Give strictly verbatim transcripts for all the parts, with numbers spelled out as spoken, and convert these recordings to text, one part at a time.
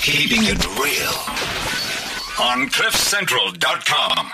Keeping it real on cliff central dot com.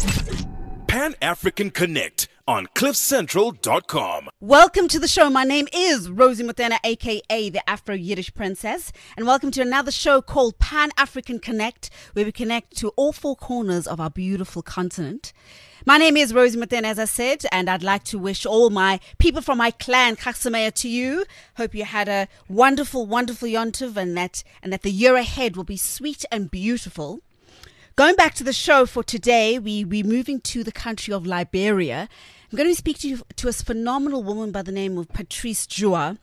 Pan African Connect on cliff central dot com. Welcome to the show. My name is Rosie Motena, aka the Afro-Yiddish Princess, and welcome to another show called Pan African Connect, where we connect to all four corners of our beautiful continent. My name is Rosie Motena, as I said, and I'd like to wish all my people from my clan, Chaksameya, to you. Hope you had a wonderful, wonderful Yontiv, and that, and that the year ahead will be sweet and beautiful. Going back to the show for today, we, we're moving to the country of Liberia. I'm going to speak to, you, to a phenomenal woman by the name of Patrice Jua,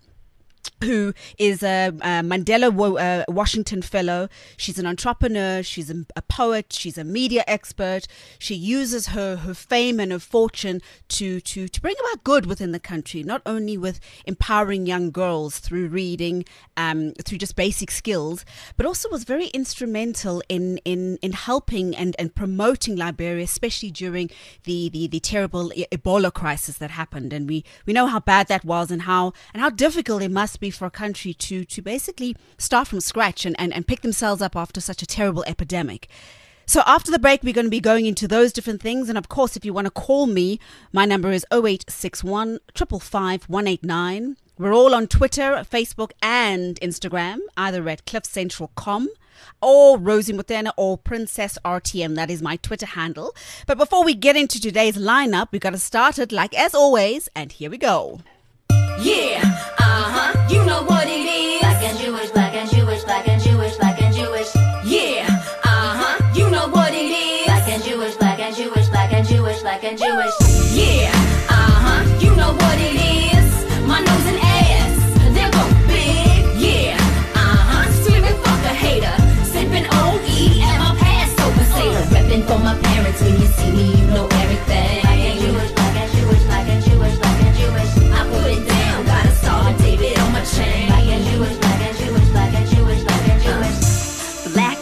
who is a, a Mandela uh, Washington Fellow. She's an entrepreneur, she's a, a poet, she's a media expert. She uses her, her fame and her fortune to, to, to bring about good within the country, not only with empowering young girls through reading, um, through just basic skills, but also was very instrumental in, in, in helping and, and promoting Liberia, especially during the, the, the terrible Ebola crisis that happened. And we, we know how bad that was and how, and how difficult it must be for a country to to basically start from scratch and, and, and pick themselves up after such a terrible epidemic. So after the break, we're going to be going into those different things. And of course, if you want to call me, my number is oh eight six one, five five five, one eight nine. We're all on Twitter, Facebook and Instagram, either at cliff central dot com or Rosie Motena or Princess R T M. That is my Twitter handle. But before we get into today's lineup, we've got to start it like as always. And here we go. Yeah, uh-huh, you know what it is. Black and Jewish, black and Jewish, black and Jewish, black and Jewish. Yeah, uh-huh, you know what it is. Black and Jewish, black and Jewish, black and Jewish, black and Jewish. Yeah, uh-huh, you know what it is. My nose and ass, they're both big. Yeah, uh-huh, screaming fuck a hater. Sipping O E at my Passover Seder. Repping for my parents, when you see me, you know everything. Black and Jewish, black and Jewish, black and Jewish, black and Jewish. I put it down, got a star and David on my chain. Black and Jewish, black and Jewish, black and Jewish, black and Jewish. Black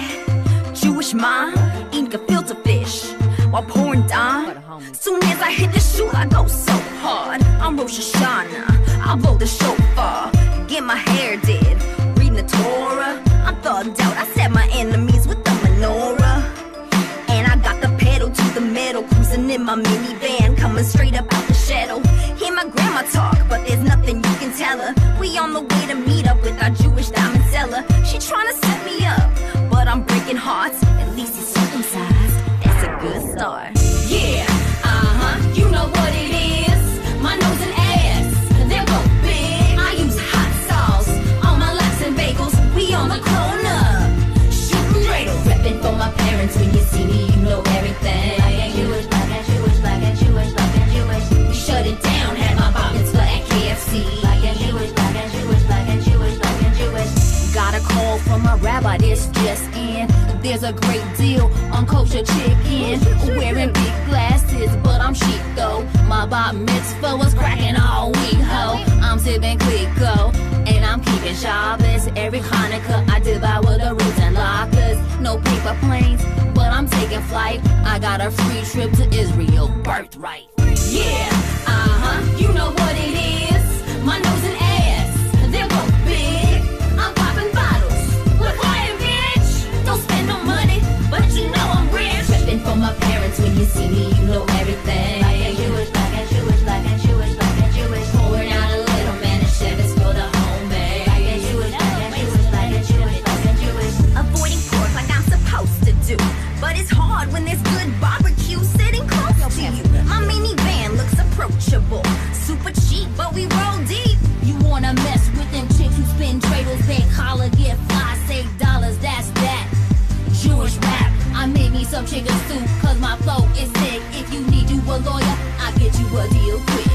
dad, Jewish mom, eating filter fish while pouring down. Soon as I hit the shoe, I go so hard. I'm Rosh Hashanah, I blow the shofar, get my hair did, reading the Torah. I'm thugged out, I set my enemies with the menorah. And I got the pedal to the metal, cruising in my minivan, coming straight up out the shadow. Hear my grandma talk, but there's nothing you can tell her. We on the way to meet up with our Jewish diamond seller. She tryna set me up, but I'm breaking hearts. At least he's circumcised, that's a good start. Yeah, uh-huh, you know what it is. My nose and ass, they're both big. I use hot sauce on my laps and bagels. We on the corner, shooting dreidel. Repping for my parents, when you see me, you know everything. Black and Jewish, black and Jewish, black and Jewish, black and Jewish. We shut it down, had my bobbins for at K F C. Black and Jewish, black and Jewish, black and Jewish, black and Jewish. Got a call from my rabbi, this just in. There's a great deal on kosher chicken. Wearing big glasses, but I'm chic though. My bar mitzvah was cracking all week, ho. I'm sipping Clico, and I'm keeping Shabbos. Every Hanukkah, I devour the roots and lockers. No paper planes, but I'm taking flight. I got a free trip to Israel, birthright. Yeah, uh-huh, you know what it is. My nose and ass, they're both big. I'm popping bottles, look quiet, bitch. Don't spend no money, but you know I'm rich. Repping for my parents, when you see me, you know everything. Black and Jewish, black and Jewish, black and Jewish, black and Jewish. Pouring out a little man and Chevys for the homemade. Black and Jewish, black and Jewish, black and Jewish, black and Jewish. Avoiding pork like I'm supposed to do, but it's hard when there's good barbecue sitting close to you. My minivan looks approachable, super cheap, but we roll deep. You wanna mess with them chicks who spin dreidels, big collar, get fly, save dollars, that's that. Jewish rap, I made me some chicken soup, cause my flow is sick. If you need you a lawyer, I'll get you a deal quick.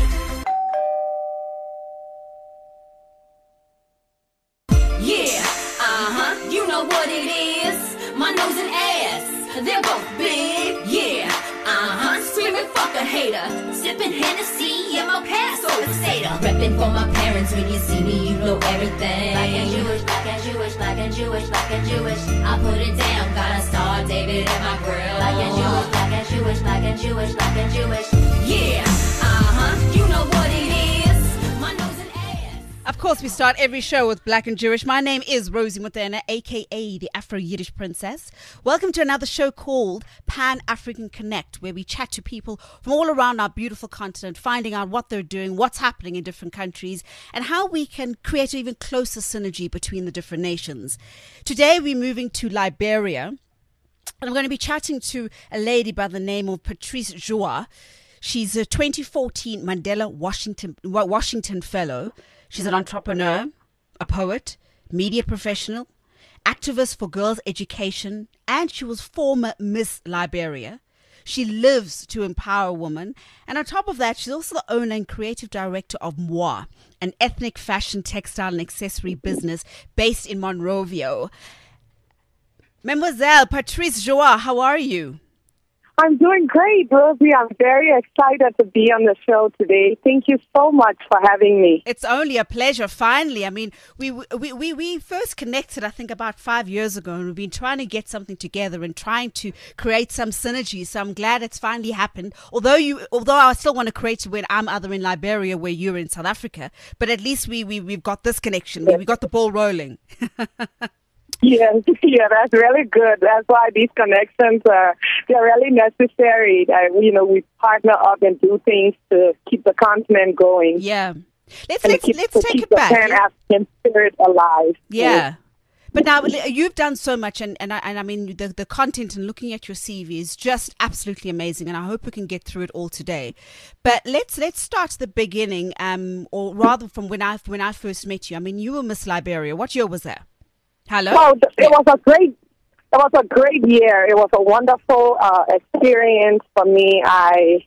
Yeah, uh-huh, you know what it is. My nose and ass, they're both big. Yeah, uh-huh, screaming fuck a hater. Sipping Hennessy in my Passover Seder. Repping for my parents, when you see me, you know everything. Black and Jewish, black and Jewish, black and Jewish, black and Jewish. I put it down, got a star David at my grill. Black and Jewish, black and Jewish, black and Jewish, black and Jewish. Yeah, uh-huh, you know what it is. My nose and ass. Of course, we start every show with Black and Jewish. My name is Rosie Mutena, a k a the Afro-Yiddish Princess. Welcome to another show called Pan-African Connect, where we chat to people from all around our beautiful continent, finding out what they're doing, what's happening in different countries, and how we can create an even closer synergy between the different nations. Today, we're moving to Liberia, and I'm going to be chatting to a lady by the name of Patrice Joa. She's a twenty fourteen Mandela Washington Washington Fellow. She's an entrepreneur, a poet, media professional, activist for girls' education, and she was former Miss Liberia. She lives to empower women. And on top of that, she's also the owner and creative director of M W A, an ethnic fashion, textile, and accessory business based in Monrovia. Mademoiselle Patrice Joa, how are you? I'm doing great, Rosie. I'm very excited to be on the show today. Thank you so much for having me. It's only a pleasure, finally. I mean, we we, we, we first connected, I think, about five years ago, and we've been trying to get something together and trying to create some synergy. So I'm glad it's finally happened. Although you, although I still want to create it when I'm either in Liberia, where you're in South Africa, but at least we, we, we've got this connection. We, we got the ball rolling. Yes, yeah, that's really good. That's why these connections are they're really necessary. Uh, you know, we partner up and do things to keep the continent going. Yeah, let's and let's keep, let's to take keep it the back. Pan-African spirit alive. Yeah. But now you've done so much, and, and, I, and I mean, the, the content and looking at your C V is just absolutely amazing, and I hope we can get through it all today. But let's let's start at the beginning, um, or rather from when I when I first met you. I mean, you were Miss Liberia. What year was that? Hello? Oh, it was a great, it was a great year. It was a wonderful uh, experience for me. I,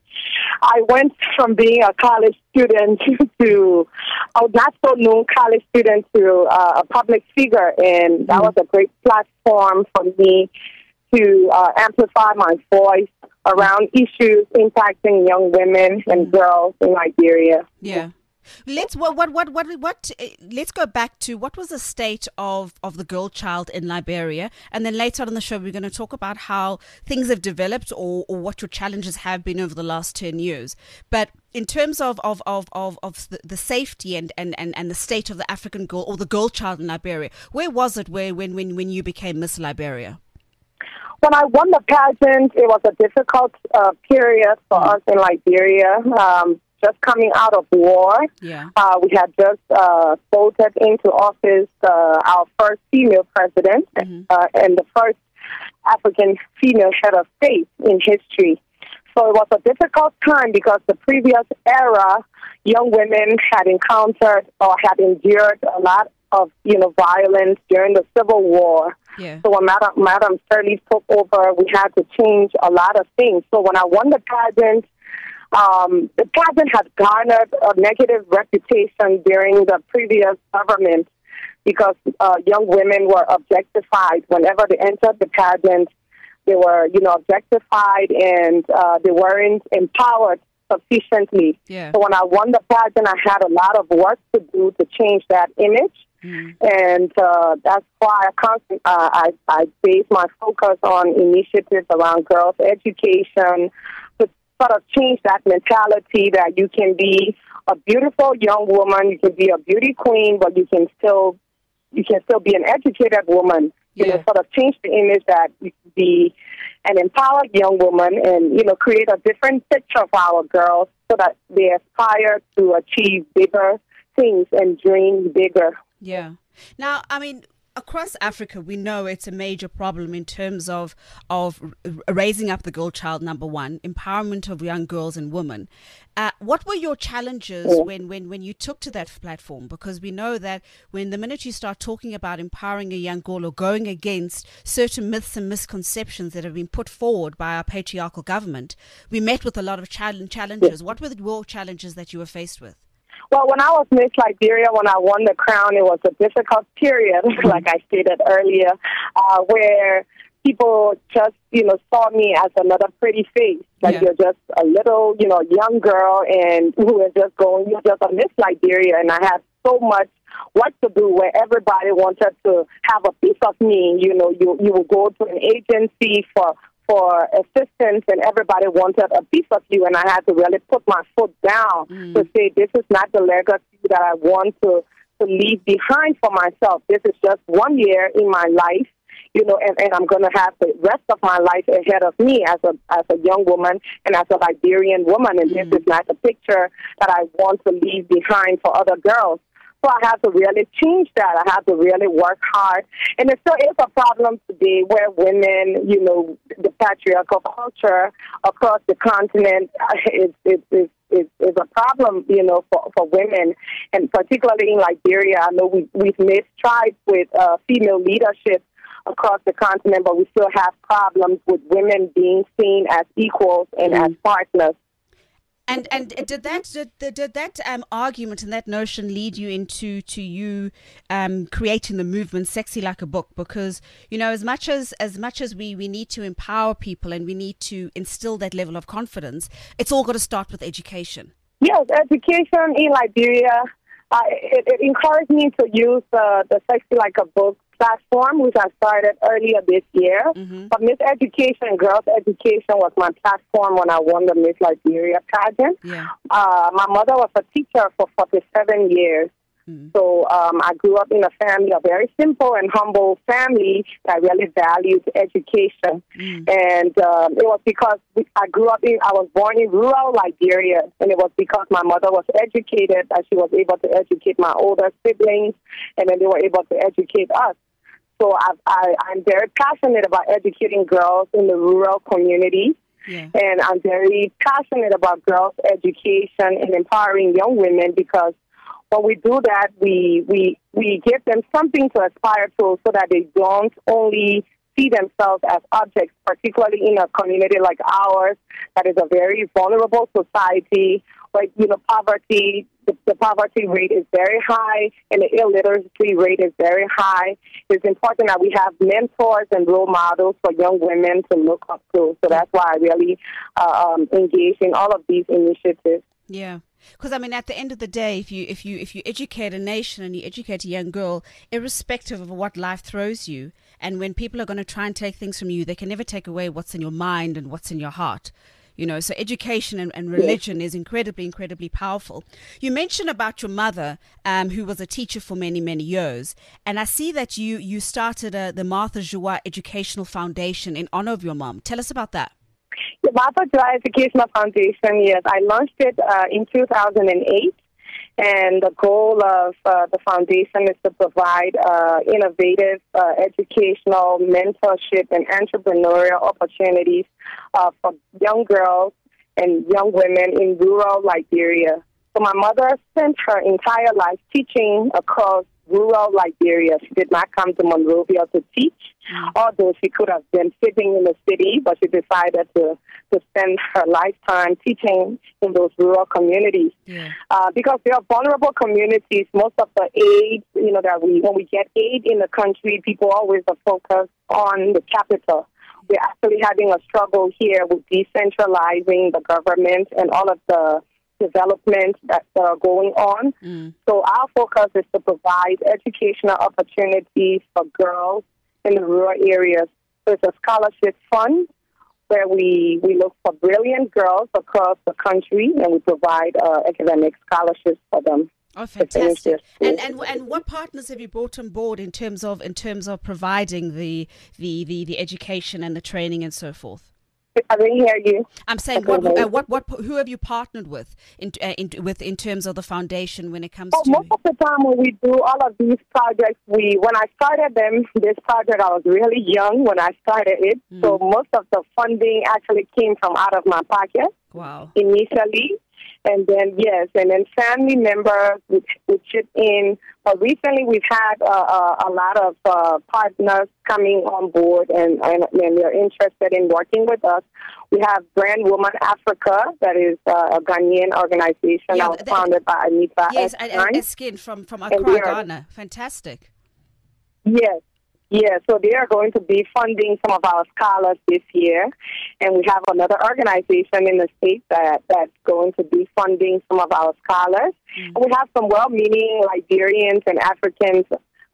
I went from being a college student to, a not so known college student to uh, a public figure, and that was a great platform for me to uh, amplify my voice around issues impacting young women and girls in Liberia. Yeah. Let's what what what what what. Uh, let's go back to what was the state of, of the girl child in Liberia, and then later on in the show we're going to talk about how things have developed or, or what your challenges have been over the last ten years. But in terms of of of of, of the, the safety and, and, and, and the state of the African girl or the girl child in Liberia, where was it where when when, when you became Miss Liberia? When I won the pageant, it was a difficult uh, period for mm. us in Liberia. Um, Just coming out of war, yeah. uh, we had just uh, voted into office uh, our first female president mm-hmm. uh, and the first African female head of state in history. So it was a difficult time because the previous era, young women had encountered or had endured a lot of, you know, violence during the Civil War. Yeah. So when Madam, Madam Shirley took over, we had to change a lot of things. So when I won the pageant, Um, the pageant had garnered a negative reputation during the previous government because uh, young women were objectified. Whenever they entered the pageant, they were, you know, objectified and uh, they weren't empowered sufficiently. Yeah. So when I won the pageant, I had a lot of work to do to change that image. Mm. And uh, that's why I, constant, uh, I, I base my focus on initiatives around girls' education, sort of change that mentality that you can be a beautiful young woman, you can be a beauty queen, but you can still you can still be an educated woman. Yeah. You know, sort of change the image that you can be an empowered young woman, and you know, create a different picture of our girls so that they aspire to achieve bigger things and dream bigger. Yeah. Now, I mean, across Africa, we know it's a major problem in terms of of raising up the girl child, number one, empowerment of young girls and women. Uh, what were your challenges yeah. when, when, when you took to that platform? Because we know that when the minute you start talking about empowering a young girl or going against certain myths and misconceptions that have been put forward by our patriarchal government, we met with a lot of challenge, challenges. Yeah. What were the your challenges that you were faced with? Well, when I was Miss Liberia, when I won the crown, it was a difficult period, like I stated earlier, uh, where people just, you know, saw me as another pretty face. Like yeah. you're just a little, you know, young girl, and who is just going, you're just a Miss Liberia. And I had so much work to do where everybody wanted to have a piece of me. You know, you you would go to an agency for for assistance, and everybody wanted a piece of you, and I had to really put my foot down mm. to say, this is not the legacy that I want to to leave behind for myself. This is just one year in my life, you know, and, and I'm going to have the rest of my life ahead of me as a as a young woman and as a Liberian woman. And mm. this is not a picture that I want to leave behind for other girls. So I have to really change that. I have to really work hard. And it still is a problem today where women, you know, the patriarchal culture across the continent is, is, is, is, is a problem, you know, for, for women. And particularly in Liberia, I know we, we've made strides with uh, female leadership across the continent, but we still have problems with women being seen as equals and mm. as partners. And and did that did, did that um, argument and that notion lead you into to you um, creating the movement Sexy Like a Book? Because, you know, as much as as much as we, we need to empower people and we need to instill that level of confidence, it's all got to start with education. Yes, education in Liberia. Uh, it, it encouraged me to use uh, the Sexy Like a Book platform, which I started earlier this year. Mm-hmm. But Miss Education, Girls Education, was my platform when I won the Miss Liberia pageant. Yeah. Uh, my mother was a teacher for forty-seven years. Mm-hmm. So um, I grew up in a family, a very simple and humble family that really valued education. Mm-hmm. And um, it was because we, I grew up in, I was born in rural Liberia, and it was because my mother was educated that she was able to educate my older siblings, and then they were able to educate us. So I, I, I'm very passionate about educating girls in the rural communities. Yeah. And I'm very passionate about girls' education and empowering young women, because when we do that, we, we, we give them something to aspire to so that they don't only see themselves as objects, particularly in a community like ours that is a very vulnerable society. Like, you know, poverty, the, the poverty rate is very high and the illiteracy rate is very high. It's important that we have mentors and role models for young women to look up to. So that's why I really uh, um, engage in all of these initiatives. Yeah. Because I mean, at the end of the day, if you if you if you educate a nation and you educate a young girl, irrespective of what life throws you, and when people are going to try and take things from you, they can never take away what's in your mind and what's in your heart. You know, so education and, and religion is incredibly, incredibly powerful. You mentioned about your mother, um, who was a teacher for many, many years. And I see that you, you started uh, the Martha Joie Educational Foundation in honor of your mom. Tell us about that. The Martha Joie Educational Foundation, yes. I launched it uh, in two thousand eight. And the goal of uh, the foundation is to provide uh, innovative uh, educational, mentorship, and entrepreneurial opportunities uh, for young girls and young women in rural Liberia. So my mother spent her entire life teaching across rural Liberia. She did not come to Monrovia to teach, mm. although she could have been sitting in the city, but she decided to, to spend her lifetime teaching in those rural communities. Yeah. Uh, because they are vulnerable communities. Most of the aid, you know, that we, when we get aid in the country, people always are focused on the capital. We're actually having a struggle here with decentralizing the government and all of the development that are going on. Mm. So our focus is to provide educational opportunities for girls in the rural areas. So it's a scholarship fund where we, we look for brilliant girls across the country, and we provide uh, academic scholarships for them. Oh, fantastic! And and and what partners have you brought on board in terms of in terms of providing the the, the, the education and the training and so forth? I didn't hear you. I'm saying, what, uh, what, what, who have you partnered with in, uh, in, with in terms of the foundation when it comes oh, to? Most of the time when we do all of these projects, we when I started them, this project, I was really young when I started it. Mm. So most of the funding actually came from out of my pocket. Wow. Initially. And then, yes, and then family members would, would chip in. But recently we've had uh, uh, a lot of uh, partners coming on board, and, and, and they're interested in working with us. We have Brand Woman Africa, that is uh, a Ghanaian organization yeah, that was the, founded by Anita Yes, Eskin from, from Accra, Ghana. Fantastic. Yes. Yeah, so they are going to be funding some of our scholars this year, and we have another organization in the state that that's going to be funding some of our scholars. Mm-hmm. And we have some well-meaning Liberians and Africans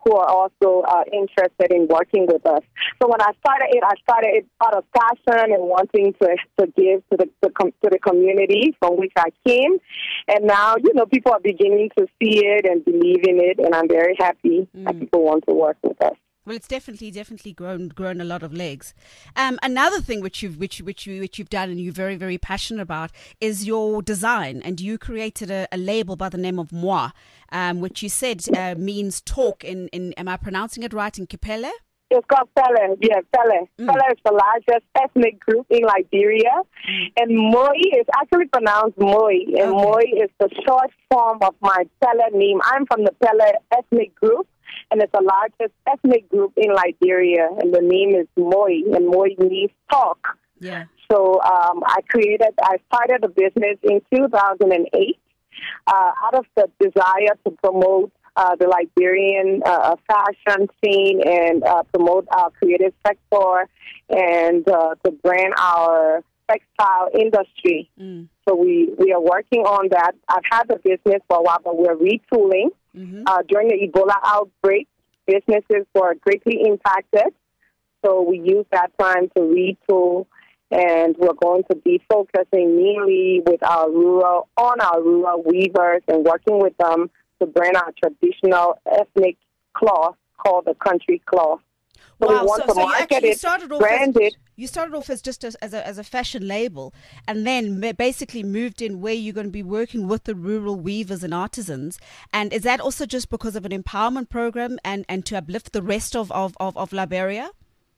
who are also uh, interested in working with us. So when I started it, I started it out of passion and wanting to to give to the, the com- to the community from which I came. And now, you know, people are beginning to see it and believe in it, and I'm very happy mm. that people want to work with us. Well, it's definitely, definitely grown, grown a lot of legs. Um, another thing which you've, which, which you, which you've done and you're very, very passionate about is your design. And you created a, a label by the name of Moi, um, which you said uh, means talk. In, in, am I pronouncing it right? In Kipele? It's called Pele. Yeah, Pele. Mm. Pele is the largest ethnic group in Liberia, mm. and Moi is actually pronounced Moi, and okay. Moi is the short form of my Pele name. I'm from the Pele ethnic group, and it's the largest ethnic group in Liberia, and the name is Moi, and Moi means talk. Yeah. So um, I created, I started the business in two thousand eight uh, out of the desire to promote uh, the Liberian uh, fashion scene and uh, promote our creative sector and uh, to brand our textile industry. Mm. So we, we are working on that. I've had the business for a while, but we're retooling. Mm-hmm. Uh, during the Ebola outbreak, businesses were greatly impacted. So we used that time to retool, and we're going to be focusing mainly with our rural, on our rural weavers and working with them to brand our traditional ethnic cloth called the country cloth. So wow, we want so, to so market you actually it, started off brand as, it. You started off as just as, as, a, as a fashion label, and then basically moved in where you're going to be working with the rural weavers and artisans. And is that also just because of an empowerment program and, and to uplift the rest of, of, of, of Liberia?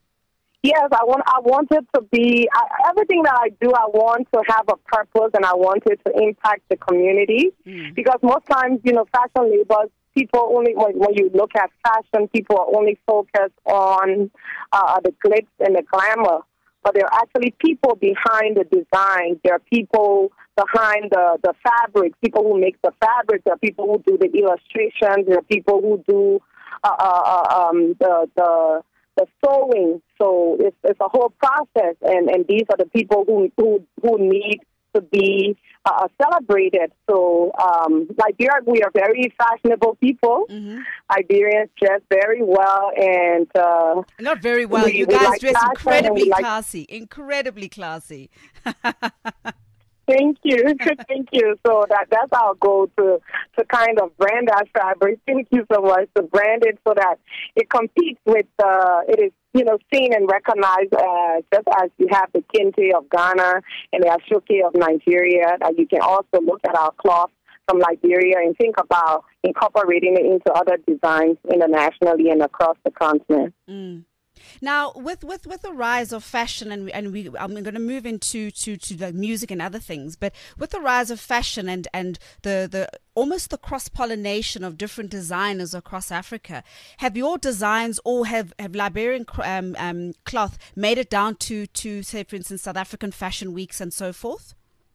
Yes, I want. I wanted to be I, everything that I do. I want to have a purpose, and I wanted to impact the community. Mm. Because most times, you know, fashion labels, people only when, when you look at fashion, people are only focused on uh, the glitz and the glamour. But there are actually people behind the design. There are people behind the, the fabric, people who make the fabric. There are people who do the illustrations. There are people who do uh, uh, um, the the the sewing. So it's it's a whole process, and, and these are the people who who, who need to be uh, celebrated. So um, Liberia, we are very fashionable people. Mm-hmm. Liberians dress very well, and uh, not very well. We, you we guys like dress incredibly like classy, incredibly classy. Thank you, thank you. So that that's our goal, to to kind of brand our fabric. Thank you so much, to brand it so that it competes with. Uh, it is you know seen and recognized uh, just as you have the kente of Ghana and the ashoke of Nigeria. That you can also look at our cloth from Liberia and think about incorporating it into other designs internationally and across the continent. Mm. Now, with, with, with the rise of fashion, and and we, I'm going to move into to, to the music and other things, but with the rise of fashion and, and the, the almost the cross-pollination of different designers across Africa, have your designs or have, have Liberian um, um, cloth made it down to, to, say, for instance, South African fashion weeks and so forth?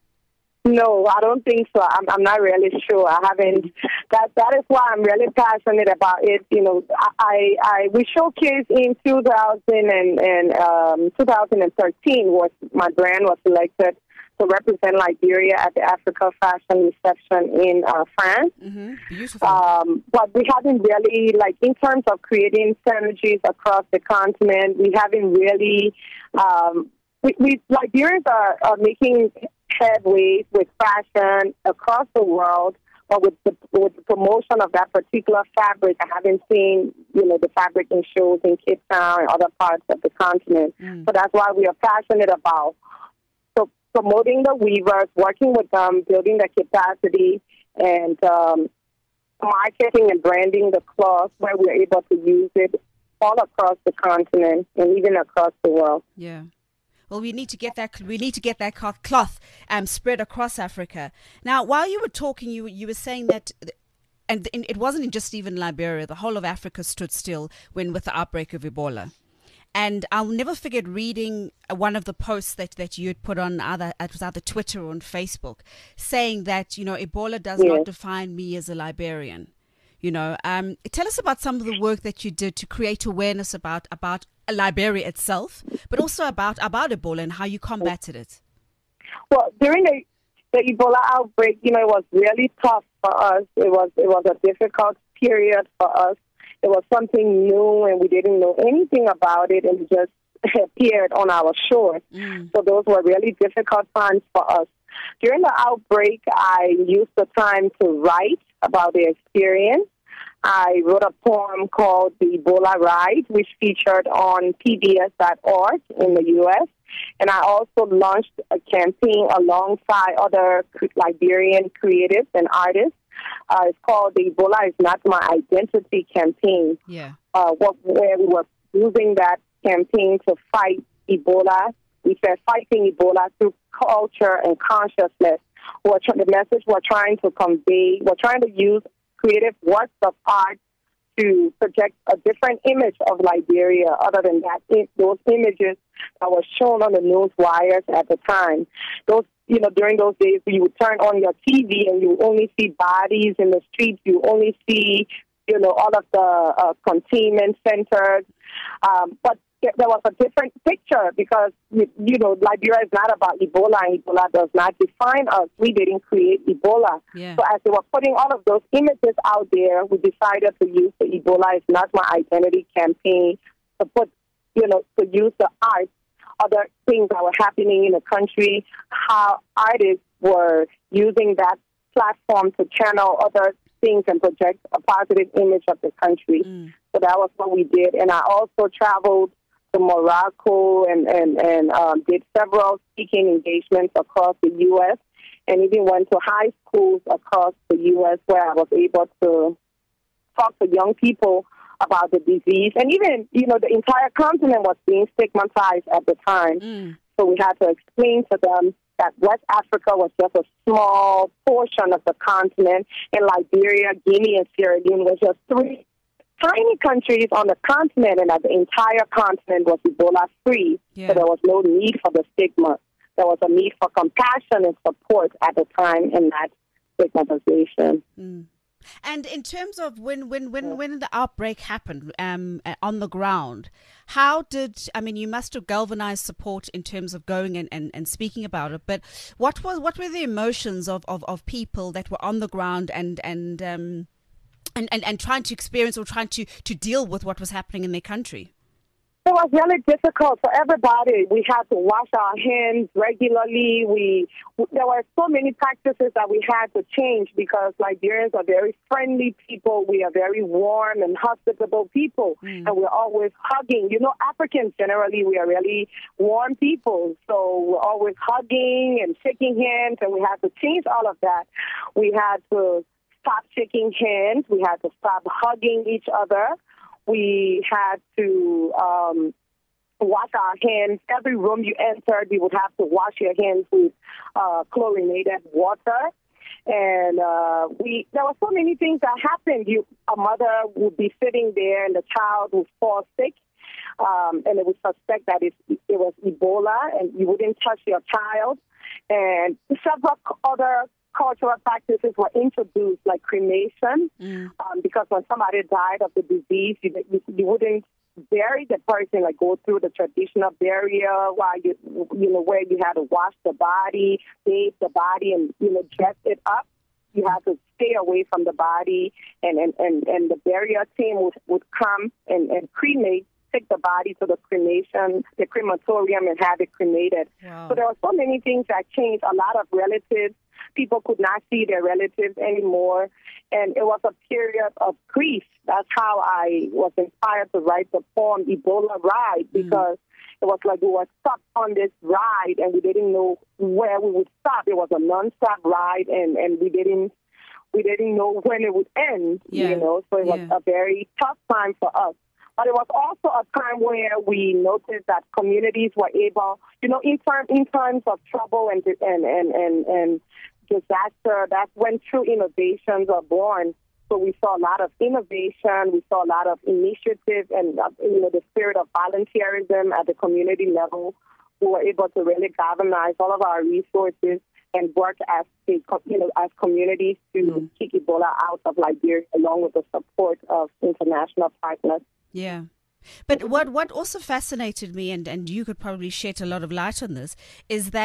No, I don't think so. I'm, I'm not really sure. I haven't. That that is why I'm really passionate about it. You know, I I we showcased in two thousand and, and um, twenty thirteen. Was my brand was selected to represent Liberia at the Africa Fashion Reception in uh, France. Mm-hmm. Beautiful. Um, but we haven't really, like, in terms of creating synergies across the continent, we haven't really. Um, we, we Liberians are, are making headways with fashion across the world, but with the, with the promotion of that particular fabric, I haven't seen, you know, the fabric in shows in Cape Town and other parts of the continent. Mm. So that's why we are passionate about so promoting the weavers, working with them, building their capacity, and um, marketing and branding the cloth where we're able to use it all across the continent and even across the world. Yeah. Well, we need to get that. We need to get that cloth um, spread across Africa. Now, while you were talking, you you were saying that, and it wasn't just even Liberia. The whole of Africa stood still when with the outbreak of Ebola. And I'll never forget reading one of the posts that, that you had put on either it was either Twitter or on Facebook, saying that you know Ebola does yes. not define me as a Liberian. You know, um, tell us about some of the work that you did to create awareness about about Liberia itself, but also about, about Ebola and how you combated it. Well, during the, the Ebola outbreak, you know, it was really tough for us. It was it was a difficult period for us. it was something new and we didn't know anything about it, and it just appeared on our shores. Mm. So those were really difficult times for us. During the outbreak, I used the time to write about the experience. I wrote a poem called The Ebola Ride, which featured on P B S dot org in the U S, and I also launched a campaign alongside other Liberian creatives and artists. Uh, it's called the Ebola Is Not My Identity campaign, yeah. uh, what, where we were using that campaign to fight Ebola. We said fighting Ebola through culture and consciousness. We're tr- the message we're trying to convey, we're trying to use creative works of art to project a different image of Liberia other than that, it, those images that were shown on the news wires at the time. Those, you know, during those days, you would turn on your T V and you only see bodies in the streets. You only see, you know, all of the uh, containment centers. Um, but there was a different picture because, you know, Liberia is not about Ebola, and Ebola does not define us. We didn't create Ebola. Yeah. So as they were putting all of those images out there, we decided to use the Ebola Is Not My Identity campaign to put, you know, to use the art, other things that were happening in the country, how artists were using that platform to channel other things and project a positive image of the country. Mm. So that was what we did. And I also traveled to Morocco and, and, and um, did several speaking engagements across the U S and even went to high schools across the U S where I was able to talk to young people about the disease. And even, you know, the entire continent was being stigmatized at the time. Mm. So we had to explain to them that West Africa was just a small portion of the continent, and Liberia, Guinea, and Sierra Leone was just three tiny countries on the continent, and that the entire continent was Ebola-free. Yeah. So there was no need for the stigma. There was a need for compassion and support at the time, and that stigmatization. Mm. And in terms of when when, when, when the outbreak happened um, on the ground, how did, I mean, you must have galvanized support in terms of going and, and, and speaking about it, but what was what were the emotions of, of, of people that were on the ground and and, um, and, and and trying to experience or trying to, to deal with what was happening in their country? It was really difficult for everybody. We had to wash our hands regularly. We there were so many practices that we had to change because Liberians are very friendly people. We are very warm and hospitable people, mm. and we're always hugging. You know, Africans generally, we are really warm people, so we're always hugging and shaking hands, and we had to change all of that. We had to stop shaking hands. We had to stop hugging each other. We had to um, wash our hands. Every room you entered, you would have to wash your hands with uh, chlorinated water. And uh, we there were so many things that happened. You, a mother would be sitting there, and the child would fall sick, um, and it would suspect that it, it was Ebola, and you wouldn't touch your child. And several other cultural practices were introduced, like cremation, mm. um, because when somebody died of the disease, you, you, you wouldn't bury the person, like go through the traditional burial, while you, you know, where you had to wash the body, bathe the body, and, you know, dress it up. You had to stay away from the body, and, and, and, and the burial team would, would come and, and cremate, take the body to the cremation, the crematorium, and have it cremated. Wow. So there were so many things that changed. A lot of relatives, people could not see their relatives anymore, and it was a period of grief. That's how I was inspired to write the poem Ebola Ride, because mm. it was like we were stuck on this ride, and we didn't know where we would stop. It was a non-stop ride, and, and we didn't we didn't know when it would end. Yeah. You know, so it was yeah. a very tough time for us. But it was also a time where we noticed that communities were able, you know, in, term, in times of trouble and, and, and, and, and disaster, that's when true innovations are born. So we saw a lot of innovation, we saw a lot of initiative, and, uh, you know, the spirit of volunteerism at the community level. We were able to really galvanize all of our resources and work as a, you know, as communities to mm. kick Ebola out of Liberia, along with the support of international partners. Yeah. But what, what also fascinated me, and, and you could probably shed a lot of light on this, is that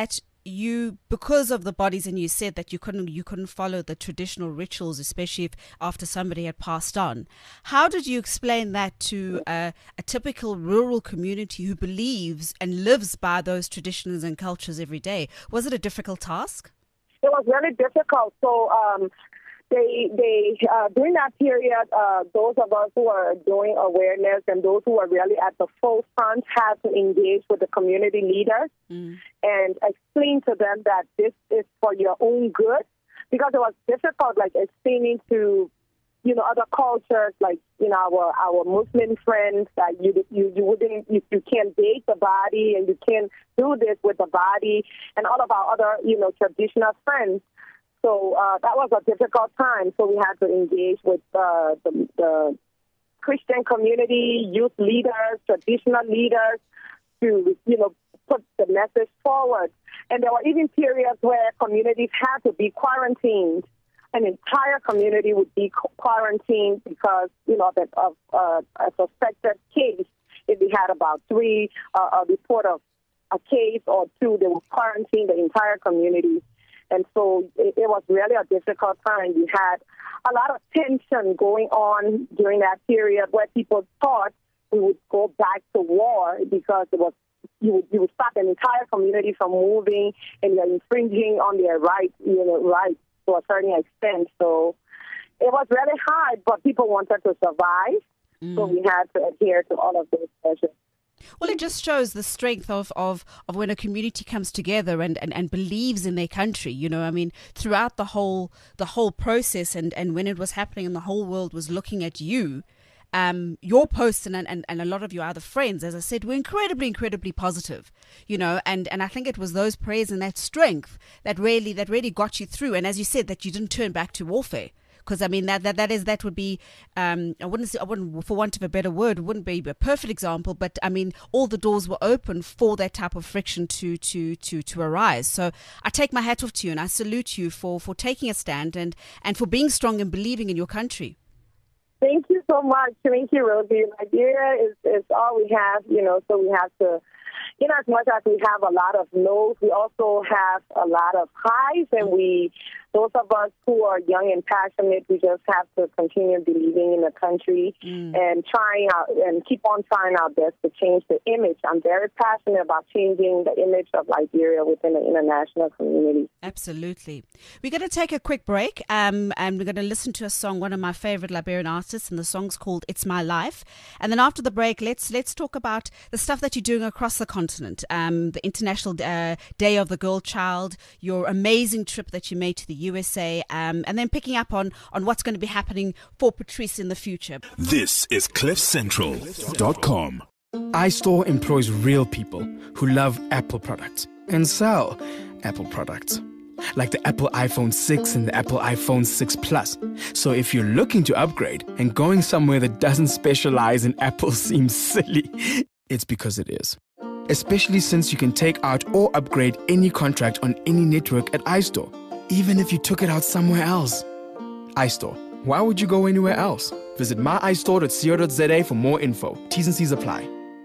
you, because of the bodies, and you said that you couldn't you couldn't follow the traditional rituals, especially if after somebody had passed on. How did you explain that to a, a typical rural community who believes and lives by those traditions and cultures every day? Was it a difficult task? It was really difficult. So um, they, they uh, during that period, uh, those of us who are doing awareness and those who are really at the forefront had to engage with the community leaders mm. and explain to them that this is for your own good, because it was difficult, like explaining to, you know, other cultures, like, you know, our, our Muslim friends, that you, you, you wouldn't, you, you can't date the body and you can't do this with the body, and all of our other, you know, traditional friends. So uh, that was a difficult time. So we had to engage with uh, the, the Christian community, youth leaders, traditional leaders to, you know, put the message forward. And there were even periods where communities had to be quarantined. An entire community would be quarantined because, you know, of, of uh, a suspected case. If we had about three, uh, a report of a case or two, they would quarantine the entire community. And so it, it was really a difficult time. We had a lot of tension going on during that period where people thought we would go back to war because it was you would, you would stop an entire community from moving, and you're infringing on their rights, you know, rights to a certain extent. So it was really hard, but people wanted to survive, mm. so we had to adhere to all of those measures. Well, it just shows the strength of, of, of when a community comes together and, and, and believes in their country. You know, I mean, throughout the whole the whole process, and, and when it was happening and the whole world was looking at you, um, your posts and, and, and a lot of your other friends, as I said, were incredibly, incredibly positive. You know, and, and I think it was those prayers and that strength that really that really got you through. And as you said, that you didn't turn back to warfare. Because I mean that, that that is that would be um, I wouldn't say, I wouldn't, for want of a better word, wouldn't be a perfect example, but I mean all the doors were open for that type of friction to to to to arise. So I take my hat off to you and I salute you for, for taking a stand and, and for being strong and believing in your country. Thank you so much. Thank you, Rosie. Liberia is, is all we have, you know, so we have to, you know, as much as we have a lot of lows, we also have a lot of highs, and we, those of us who are young and passionate, we just have to continue believing in the country mm. and trying out and keep on trying our best to change the image. I'm very passionate about changing the image of Liberia within the international community. Absolutely. We're going to take a quick break, um, and we're going to listen to a song, one of my favorite Liberian artists, and the song's called It's My Life. And then after the break, let's let's talk about the stuff that you're doing across the continent, um, the International uh, Day of the Girl Child, your amazing trip that you made to the U S A, um, and then picking up on, on what's going to be happening for Patrice in the future. This is cliff central dot com. iStore employs real people who love Apple products and sell Apple products, like the Apple iPhone six and the Apple iPhone six Plus. So if you're looking to upgrade and going somewhere that doesn't specialize in Apple seems silly, it's because it is. Especially since you can take out or upgrade any contract on any network at iStore, even if you took it out somewhere else. iStore. Why would you go anywhere else? Visit my i store dot co dot z a for more info. T's and C's apply.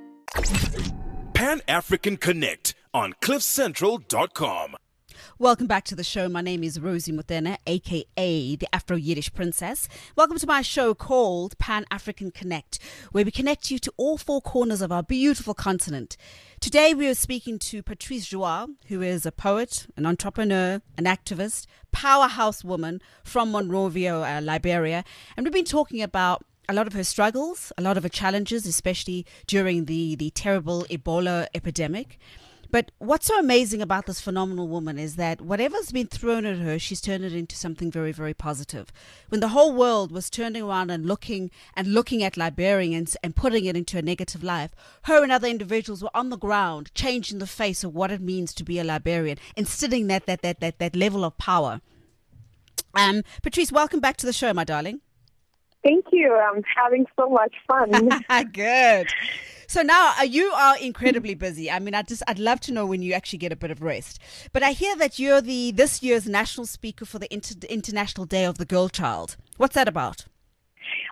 Pan African Connect on cliff central dot com. Welcome back to the show. My name is Rosie Mutena, a k a the Afro-Yiddish Princess. Welcome to my show called Pan African Connect, where we connect you to all four corners of our beautiful continent. Today we are speaking to Patrice Joie, who is a poet, an entrepreneur, an activist, powerhouse woman from Monrovia, uh, Liberia. And we've been talking about a lot of her struggles, a lot of her challenges, especially during the, the terrible Ebola epidemic. But what's so amazing about this phenomenal woman is that whatever's been thrown at her, she's turned it into something very, very positive. When the whole world was turning around and looking and looking at Liberians and putting it into a negative life, her and other individuals were on the ground, changing the face of what it means to be a Liberian, instilling that that that that that level of power. Um, Patrice, welcome back to the show, my darling. Thank you. I'm having so much fun. Good. So now uh, you are incredibly busy. I mean, I just I'd love to know when you actually get a bit of rest. But I hear that you're the this year's national speaker for the Inter- International Day of the Girl Child. What's that about?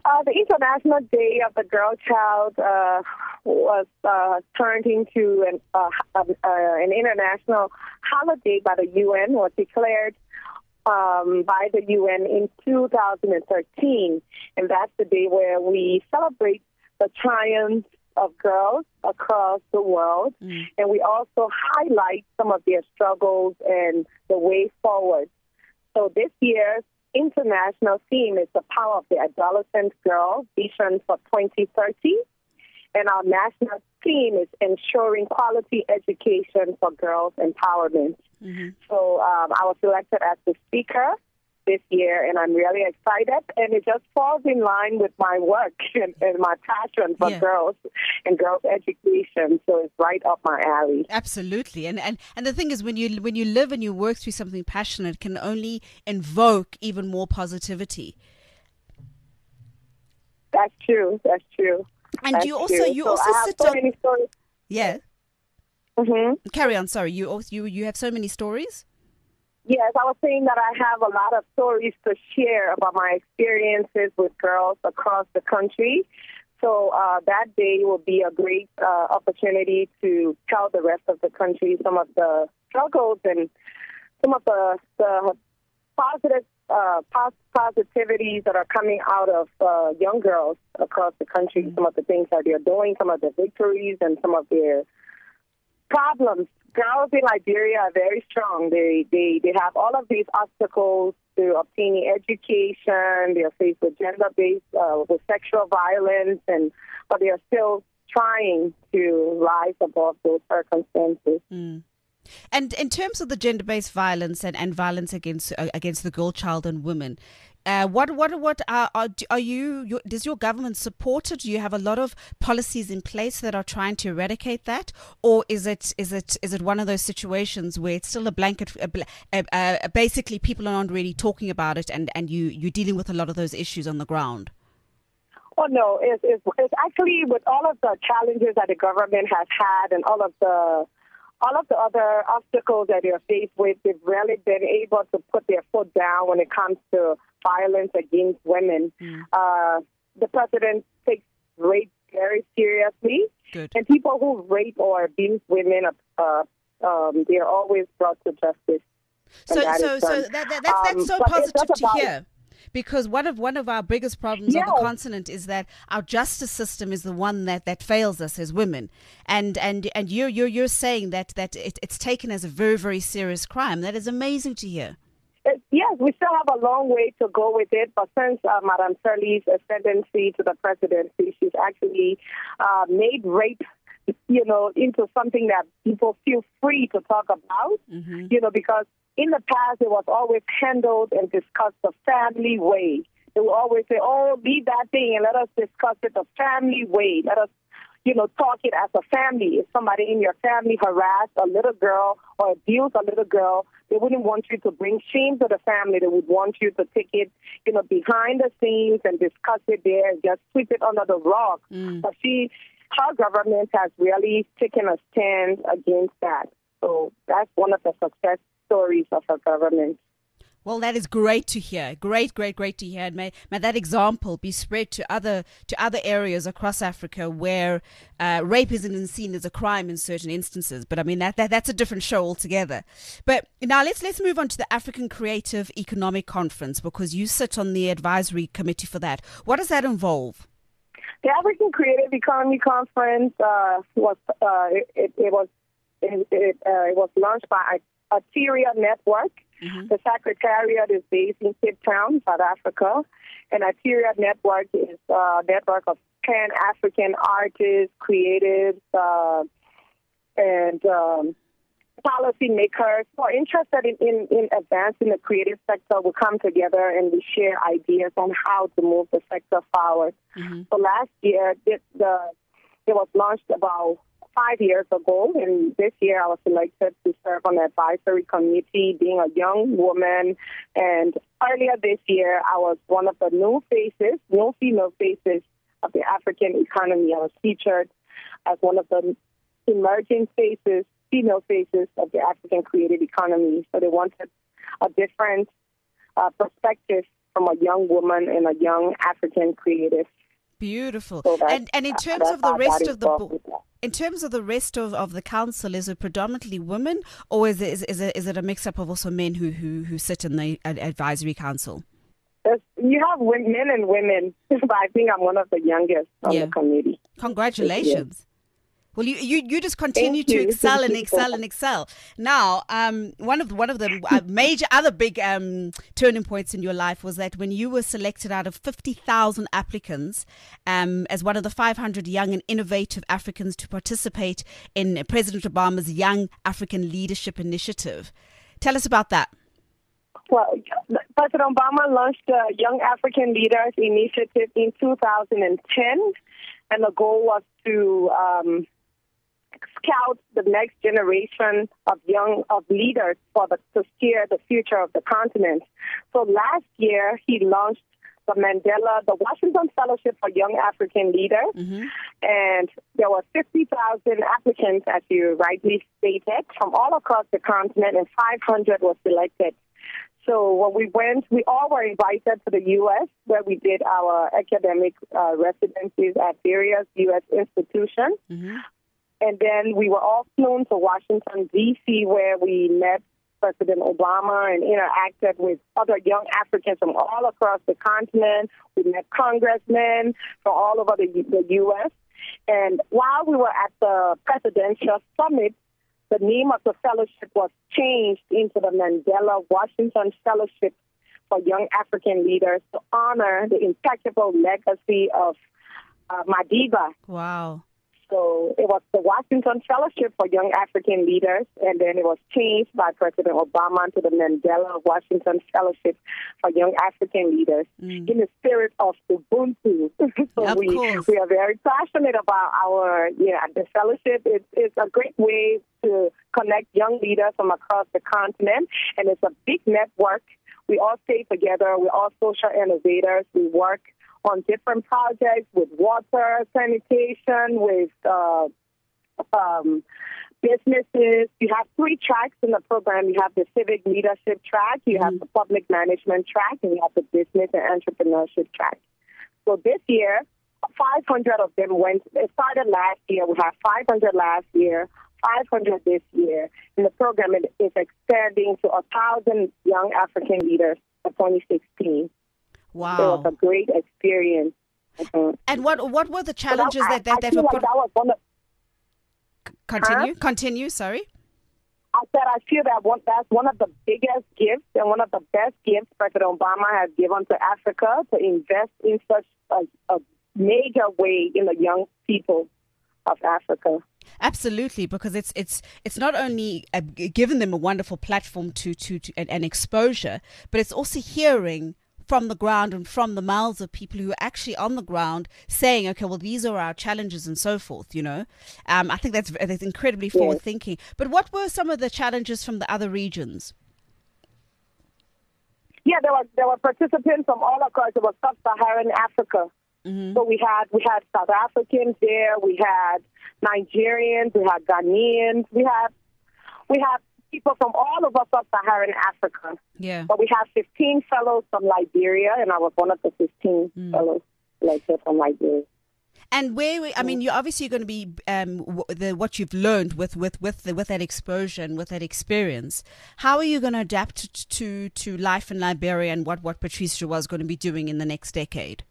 Uh, the International Day of the Girl Child uh, was uh, turned into an, uh, uh, an international holiday by the U N, was declared um, by the U N in two thousand thirteen. And that's the day where we celebrate the triumphs of girls across the world. Mm. And we also highlight some of their struggles and the way forward. So this year's international theme is the power of the adolescent girl, vision for twenty thirty. And our national theme is ensuring quality education for girls empowerment. Mm-hmm. So um, I was selected as the speaker this year, and I'm really excited. And it just falls in line with my work and, and my passion for yeah. girls and girls' education. So it's right up my alley. Absolutely. And and and the thing is, when you when you live and you work through something passionate, it can only invoke even more positivity. That's true. That's true. And That's you also true. you so also I have sit so on many stories. Yeah. Mm-hmm. Carry on. Sorry, you also you you have so many stories. Yes, I was saying that I have a lot of stories to share about my experiences with girls across the country. So uh, that day will be a great uh, opportunity to tell the rest of the country some of the struggles and some of the, the positive uh, pos- positivities that are coming out of uh, young girls across the country, mm-hmm. some of the things that they're doing, some of the victories, and some of their problems. Girls in Liberia are very strong. They, they they have all of these obstacles to obtaining education. They're faced with gender-based, uh, with sexual violence, and but they are still trying to rise above those circumstances. Mm. And in terms of the gender-based violence and, and violence against uh, against the girl child and women, uh, what what what are are, are you? Your, does your government support it? Do you have a lot of policies in place that are trying to eradicate that, or is it is it is it one of those situations where it's still a blanket? A, a, a, basically, people aren't really talking about it, and, and you you're dealing with a lot of those issues on the ground. Oh no, it's, it's it's actually with all of the challenges that the government has had and all of the All of the other obstacles that they're faced with, they've really been able to put their foot down when it comes to violence against women. Mm. Uh, the president takes rape very seriously. Good. And people who rape or abuse women, uh, um, they're always brought to justice. So, so, so that, that, that's, that's so um, positive to hear. Because one of one of our biggest problems yeah. on the continent is that our justice system is the one that, that fails us as women, and and and you're you're you're saying that that it, it's taken as a very very serious crime. That is amazing to hear. It, yes, we still have a long way to go with it, but since uh, Madame Shirley's ascendancy to the presidency, she's actually uh, made rape, you know, into something that people feel free to talk about, mm-hmm. you know, because in the past, it was always handled and discussed the family way. They would always say, oh, leave that thing and let us discuss it the family way. Let us, you know, talk it as a family. If somebody in your family harassed a little girl or abused a little girl, they wouldn't want you to bring shame to the family. They would want you to take it, you know, behind the scenes and discuss it there and just sweep it under the rug. Mm. But she, her government has really taken a stand against that. So that's one of the success stories of our government. Well, that is great to hear. Great, great, great to hear. And may, may that example be spread to other to other areas across Africa where uh, rape isn't seen as a crime in certain instances. But I mean that, that that's a different show altogether. But now let's let's move on to the African Creative Economic Conference, because you sit on the advisory committee for that. What does that involve? The African Creative Economy Conference uh, was uh, it, it, it was it, it, uh, it was launched by Ateria Network. Mm-hmm. The secretariat is based in Cape Town, South Africa, and Ateria Network is a network of Pan-African artists, creatives, uh, and um, policymakers who are interested in, in, in advancing the creative sector. We come together and we share ideas on how to move the sector forward. Mm-hmm. So last year, it, the, it was launched about five years ago, and this year I was selected to serve on the advisory committee, being a young woman. And earlier this year, I was one of the new faces, new female faces of the African economy. I was featured as one of the emerging faces, female faces of the African creative economy. So they wanted a different uh, perspective from a young woman and a young African creative. Beautiful. So that's- and and in terms that's of the how I rest got of the involved bo- with that. in terms of the rest of, of the council, is it predominantly women, or is it is, is it is it a mix up of also men who who who sit in the ad- advisory council? There's, you have wo- men and women, but I think I'm one of the youngest on Yeah. the committee. Congratulations. Well, you, you, you just continue Thank to you. excel and Thank you. excel and excel. Now, um, one of the, one of the uh, major other big um, turning points in your life was that when you were selected out of fifty thousand applicants um, as one of the five hundred young and innovative Africans to participate in President Obama's Young African Leadership Initiative. Tell us about that. Well, President Obama launched the Young African Leaders Initiative in two thousand ten, and the goal was to um, scout the next generation of young of leaders for the, to steer the future of the continent. So last year, he launched the Mandela, the Washington Fellowship for Young African Leaders, Mm-hmm. and there were fifty thousand applicants, as you rightly stated, from all across the continent, and five hundred were selected. So when we went, we all were invited to the U S, where we did our academic uh, residencies at various U S institutions. Mm-hmm. And then we were all flown to Washington, D C, where we met President Obama and interacted with other young Africans from all across the continent. We met congressmen from all over the, the U S. And while we were at the presidential summit, the name of the fellowship was changed into the Mandela Washington Fellowship for Young African Leaders to honor the impeccable legacy of uh, Madiba. Wow. So it was the Washington Fellowship for Young African Leaders, and then it was changed by President Obama to the Mandela Washington Fellowship for Young African Leaders Mm. in the spirit of Ubuntu. so Of we, course. we are very passionate about our, yeah, the fellowship. It's, it's a great way to connect young leaders from across the continent, and it's a big network. We all stay together. We're all social innovators. We work on different projects with water, sanitation, with uh, um, businesses. You have three tracks in the program. You have the civic leadership track, you have the public management track, and you have the business and entrepreneurship track. So this year, five hundred of them went, it started last year. We have five hundred last year, five hundred this year. And the program is expanding to one thousand young African leaders for twenty sixteen. Wow. It was a great experience. Mhm. And what what were the So challenges I, that, that I they've feel like put? that was one of, Continue, continue. Sorry. I said I feel that one, that's one of the biggest gifts and one of the best gifts President Obama has given to Africa, to invest in such a, a major way in the young people of Africa. Absolutely, because it's it's it's not only uh, g- giving them a wonderful platform to to, to and, and exposure, but it's also hearing from the ground and from the mouths of people who are actually on the ground saying, okay, well, these are our challenges and so forth, you know. Um, I think that's, that's incredibly forward thinking. But what were some of the challenges from the other regions? Yeah, there were there were participants from all across. It was sub-Saharan Africa. Mm-hmm. So we had we had South Africans there, we had Nigerians, we had Ghanaians, we had we had people from all over sub-Saharan Africa. Yeah. But we have fifteen fellows from Liberia, and I was one of the fifteen Mm. fellows elected from Liberia. And where we, I mean, you're obviously going to be um, w- the what you've learned with with with the, with that exposure and with that experience. How are you going to adapt to, to to life in Liberia and what what Patricia was going to be doing in the next decade?